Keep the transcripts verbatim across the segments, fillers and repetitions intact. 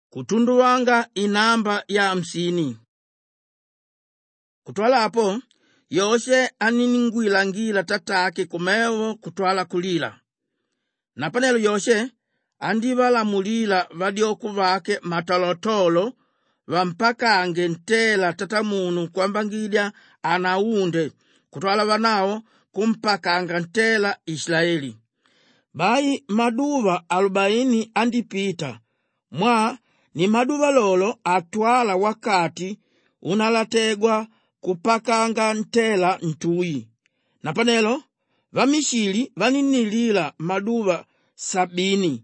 kutundu wanga inamba ya hamsini. Kutwalapo Yoshe aniningwilangila tatake kumewo kutwala kulila. Napanelo Yoshe andivalamulila vadioku vake matalotolo vampakange ntela tatamunu kwambangidya anaunde kutwala vanao kumpakanga ntela Israeli. Bai maduva arobaini andipita mwa ni maduva lolo atwala wakati unalategwa kupakanga ntela ntui. Napanelo vamishili vaninilila maduva sabini.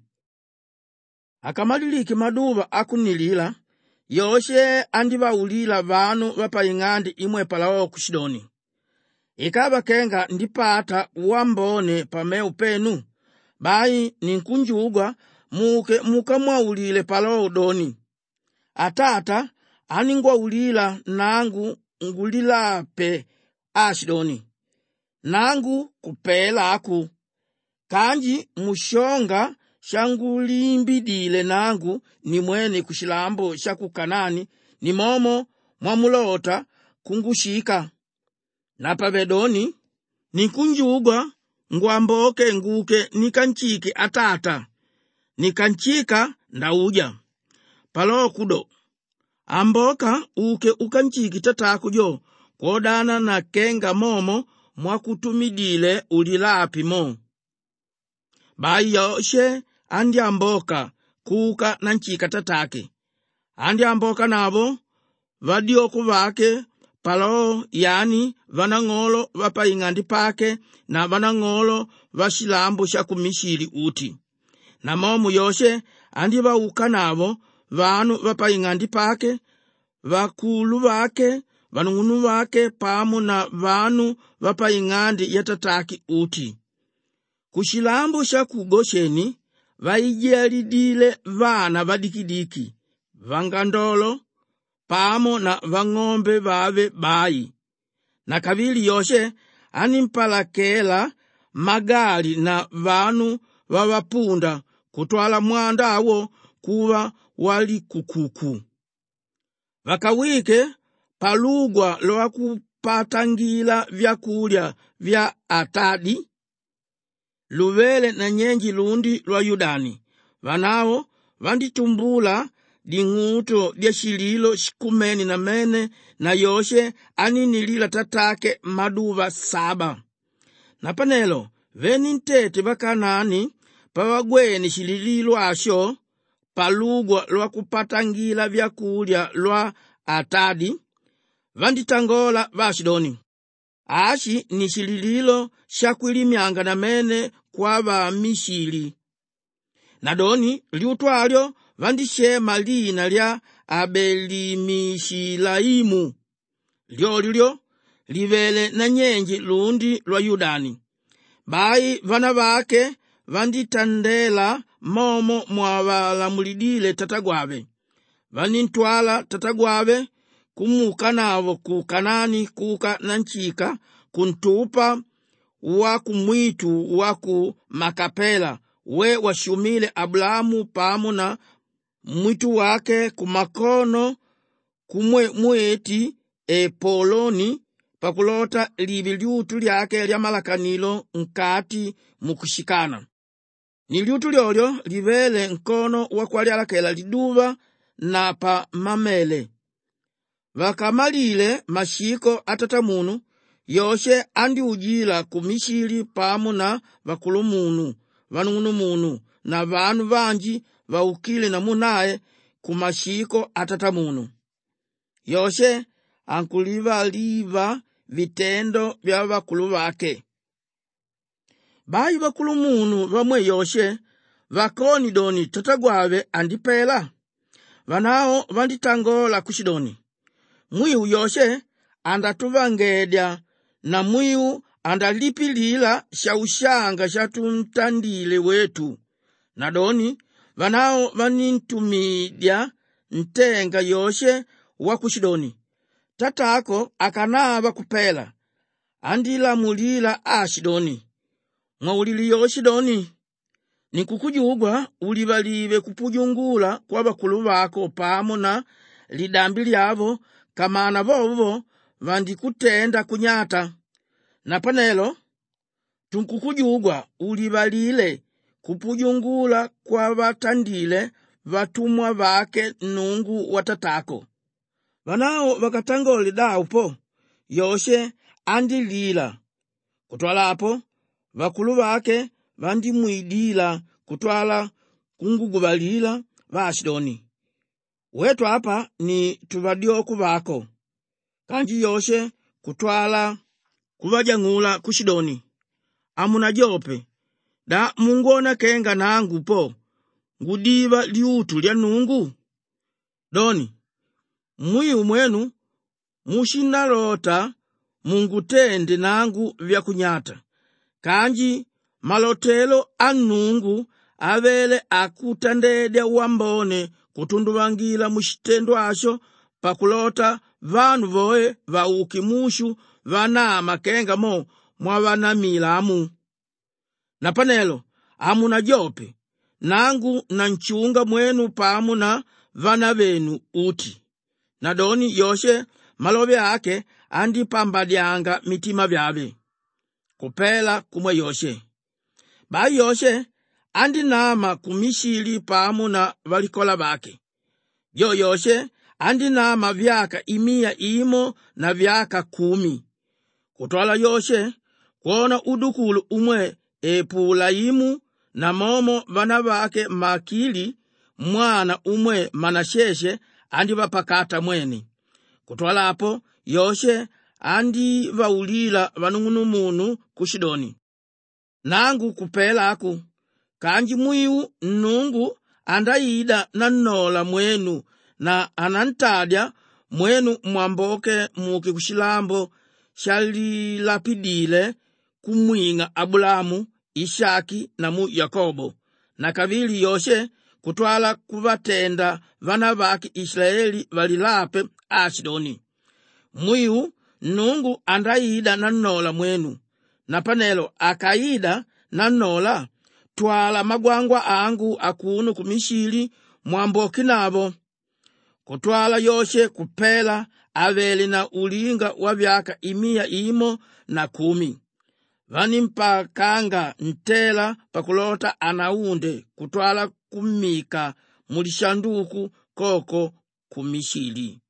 Akamaliliki maduva akunilila, Yoshe andivaulila vanu vapaying'andi imwe palao ku Sidoni. Ikaba kenga ndipata wambone pameu penu, bai ninkunjugwa muke mukamwaulile palao doni. Atata aningwaulila nangu ngulilape Ashidoni, nangu kupela aku. Kanji mushonga shangulimbidile nangu ni mwene kushilambo shaku Kanani ni momo mwamulota kungushika. Napavedoni nikunjugwa ngwamboke nguke nikanchiki atata. Nikanchika ndauja. Palo kudo. Amboka uke ukanchiki tataku jo kodana na kenga momo mwakutumidile ulilapi mo. Bai Yoshe andi amboka kuka na nchika tatake. Andi amboka nabo vadioku vake palo yani vanangolo vapaying'andi pake na vanangolo vashilambo shakumishili uti. Na momu Yoshe andi vauka nabo vanu vapaying'andi pake, vakulu vake, vanungunu vake pamu na vanu vapaying'andi yatataki uti. Kushilambo shaku Gosheni vaijelidile vana vadikidiki, vangandolo, pamo na vang'ombe vave bai. Na kavili Yoshe animpalakela magali na vanu vavapunda kutwala mwanda awo kuwa wali kukuku. Vakawike palugwa loa kupatangila vyakulya vya Atadi, luvele na nyenji lundi lwa Yudani. Vanao vanditumbula ding'uto dia shililo shikumeni na mene, na Yoshe aninilila tatake maduva saba. Napanelo veni ntete vakanani pavagweni shilililo asho palugwa lwa kupatangila vyakulya lwa Atadi, vanditangola Vashidoni. Ashi ni shilililo shakwilimyanga na mene kwa vamishili. Nadoni liutwalyo vandishema lina lya Abelimishilaimu. Lyolilyo livele na nyenji lundi lwa Yudani. Bai vana vake vanditandela momo mwavalamulidile tatagwave. Vanintwala tatagwave kumuka navo ku Kanani kuka na nchika kuntupa wa kumwitu wa ku Makapela we washumile Abrahamu pamu na mwitu wake kumakono kumwe mweti Epoloni pakulota livi liutu lyake lya malakanilo nkati mukushikana. Ni liutu lyolyo livele nkono wakwalialakela liduva na pa mamele. Vakamalile mashiko atatamunu, Yoshe andi ujila kumishili pamu na vakulumunu, vanung'unumunu na vanu vanji vaukile na munae kumashiko atatamunu. Yoshe ankuliva liva vitendo vya vakulu vake. Bai vakulumunu vamwe Yoshe vakoni doni tatagwave andipela. Vanao vanditangola kushidoni. Mwiu Yoshe andatuvangedya na mwiu andalipilila shaushanga shatumtandile wetu. Nadoni vanao vanintumidya ntenga Yoshe wa kushidoni. Tatako akanava kupela. Andila mulila Ashidoni. Mwaulili Yoshidoni. nikukujugwa ulivalive kupujungula kwa bakulu bako pamo na lidambi lyavo, kamana vovo vandikutenda kunyata. Na panelo tunkukujugwa ulivalile kupujungula kwa batandile vatumwa vake Nnungu watatako. Vanao vakatangole daupo Yoshe andilila kutwalapo vakulu vake vandimwidila kutwala kungugubalila va Ashidoni. Wetu hapa ni tuvadioku vako. Kanji Yoshe kutwala kuvajangula kushidoni. Amuna Jope da mungona kenga nangu po ngudiva liutu lya Nungu. Doni mwiu mwenu mushinalota mungutende nangu vya kunyata. Kanji malotelo anungu avele akutandedya wambone kutunduvangila mushitendo asho pakulota vanu voe vaukimushu vanama kenga mo mwavanamila amu. Na panelo amuna Jope nangu na nchunga mwenu pamu na vana venu uti. Na doni Yoshe malobe ake andi pambadyanga mitima vyave kupela kumwe Yoshe. Ba Yoshe andi nama kumishili pamu na valikola bake. Yo Yoshe andi nama vyaka imia imo na vyaka kumi. Kutwala Yoshe kuona udukulu umwe Epulaimu na momo vana vake Makili mwana umwe Manasheshe andi vapakata mweni. Kutwala hapo Yoshe andi vaulila vanungunu munu kushidoni. Nangu kupela aku kanji mwiu Nnungu andaida na nola mwenu na anantadya mwenu mwamboke muki kushilambo shalilapidile kumwinga Abulamu, Ishaki na mu Yakobo. Na kavili Yoshe kutwala kuvatenda vana vaki Israeli valilape Ashidoni. Mwiu Nnungu andaida na nola mwenu. Na panelo akaida na nola twala magwangwa angu akunu kumishili mwamboki navo. Kutwala Yoshe kupela aveli na ulinga wa vyaka imia imo na kumi. Vani mpakanga ntela pakulota anaunde kutwala kumika mulishanduku koko kumishili.